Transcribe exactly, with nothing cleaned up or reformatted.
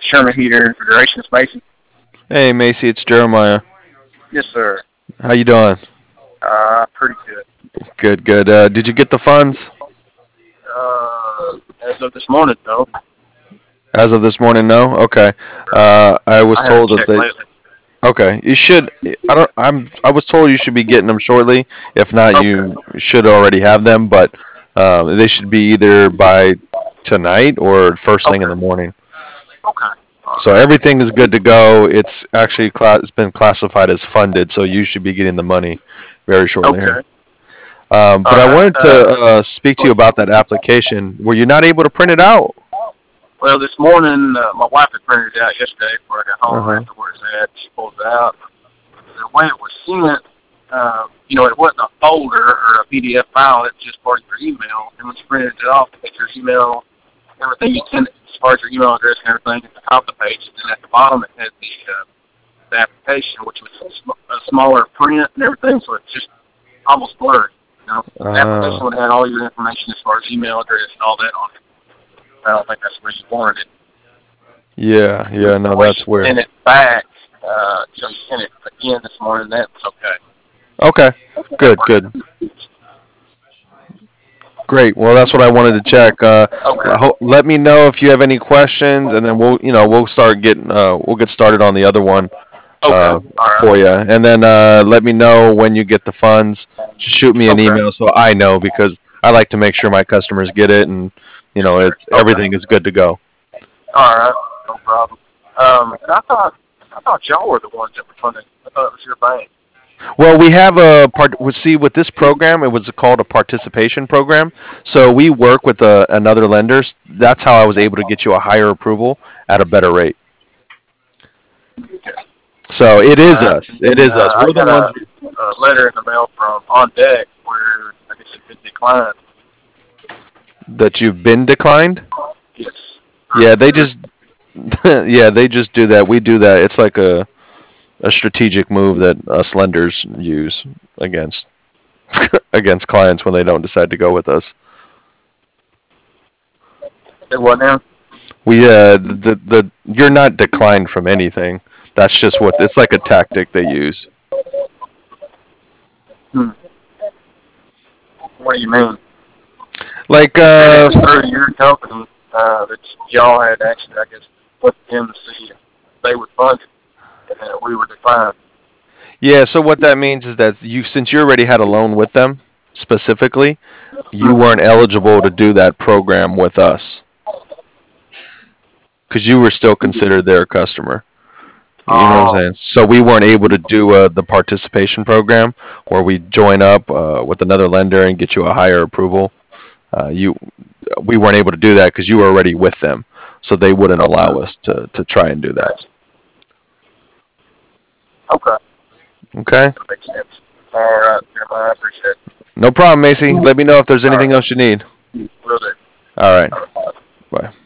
Sherman Heater Refrigeration Mason. Hey Macy, it's Jeremiah. Yes, sir. How you doing? Uh, pretty good. Good, good. Uh, did you get the funds? Uh, as of this morning, though. As of this morning, no. Okay. Uh, I was I haven't told that checked they. lately. Okay, you should. I don't. I'm. I was told you should be getting them shortly. If not, Okay. you should already have them. But um, they should be either by tonight or first thing in Okay. the morning. Okay. All So everything is good to go. It's actually cla- it's been classified as funded, so you should be getting the money very right. shortly here. Okay. Um, All but I right. wanted to Uh, uh, speak to you about that application. Were you not able to print it out? well, this morning, uh, my wife had printed it out yesterday before I got Uh home huh. after where it's at. She pulled it out. The way it was sent, uh, you know, it wasn't a folder or a P D F file. It's just part of your email. And when you printed it off, it your email, everything you sent as far as your email address and everything at the top of the page. And then at the bottom, it had the, uh, the application, which was a, sm- a smaller print and everything, so it's just almost blurred. You know, the application Uh, would have had all your information as far as email address and all that on it. I don't think that's where you wanted it. yeah, yeah. The No, way that's you weird. sent it back, uh, you know, you sent it again this morning. That was okay. Okay, That good, worked. good, great. Well, that's what I wanted to check. Uh, Okay. ho- let me know if you have any questions, and then we'll, you know, we'll start getting, uh, we'll get started on the other one Okay. uh, All right. for you, and then uh, let me know when you get the funds. Just shoot me an Okay. email so I know because I like to make sure my customers get it, and you Yes, know, sir. it's Okay. everything is good to go. All right. No problem. Um, and I thought I thought y'all were the ones that were funding. I thought it was your bank. Well, we have a part. well, See, with this program, it was called a participation program. So we work with a, another lender. That's how I was able to get you a higher approval at a better rate. Okay. So it All is right. us. And It then is uh, us. I We're the got ones. a, a letter in the mail from On Deck where I guess it been declined. That you've been declined. Yes. Yeah, they Earlier. just. Yeah, they just do that. We do that. It's like a a strategic move that us lenders use against against clients when they don't decide to go with us. It wasn't him. We uh the the you're not declined from anything. That's just what it's like a tactic they use. Hmm. What do you mean? Like You said it uh was through your company uh, that y'all had actually, I guess, put in to see if they would fund it, and that we were declined. yeah, so what that means is that you since you already had a loan with them specifically, you Mm-hmm. weren't eligible to do that program with us cuz you were still considered their customer. You know what I'm Oh, saying? So we weren't able to do uh, the participation program where we join up uh, with another lender and get you a higher approval. Uh, you, we weren't able to do that because you were already with them, so they wouldn't allow okay. us to to try and do that. Gotcha. Okay. Okay, That makes sense. All right, Jeremiah, I appreciate no problem, Macy. it. Let me know if there's All anything right. else you need. Will do. All right, All right. bye.